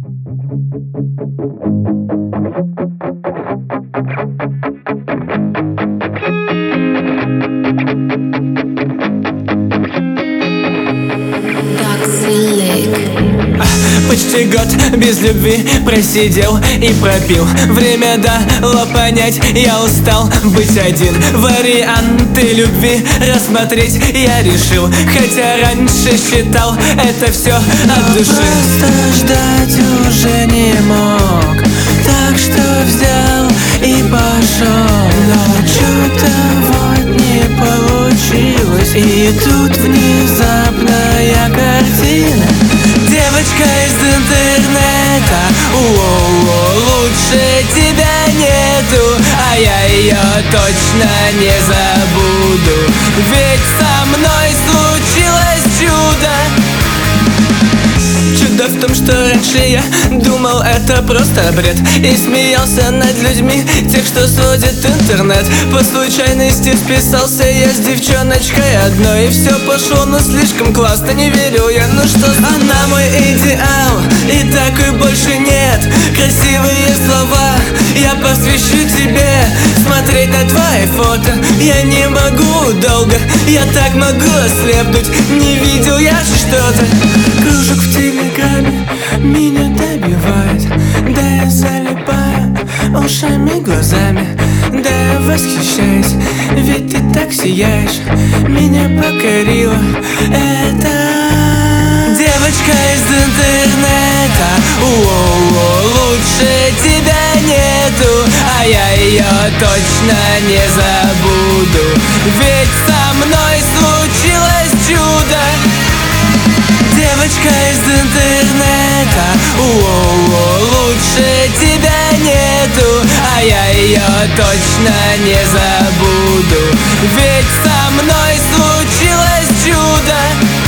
Почти год без любви просидел и пропил. Время дало понять, я устал быть один. Варианты любви рассмотреть я решил, хотя раньше считал это все от души. Просто ждать уже не мог, так что взял и пошел. Но что-то вот не получилось, и тут внезапная картина. Девочка из интернета, лучше тебя нету, а я ее точно не забуду, ведь со мной случилось чудо. Чудо в том, что раньше я думал, это просто бред, и смеялся над людьми, тех, что сводит интернет. По случайности списался я с девчоночкой одной, и все пошло, но слишком классно, не верил я, ну что. Она мой идеал, и такой больше нет. Красивые слова я посвящу тебе, смотреть на твои фото я не могу долго, я так могу ослепнуть, не видел я же что-то. Кружок в телеграме меня добивает, да я залипаю ушами, глазами, да я восхищаюсь, ведь ты так сияешь, меня покорила эта девочка из интернета. Лучше тебя нету, а я ее точно не забуду, ведь со мной случилось чудо. Девочка из интернета, лучше тебя нету, а я ее точно не забуду, ведь со мной случилось чудо.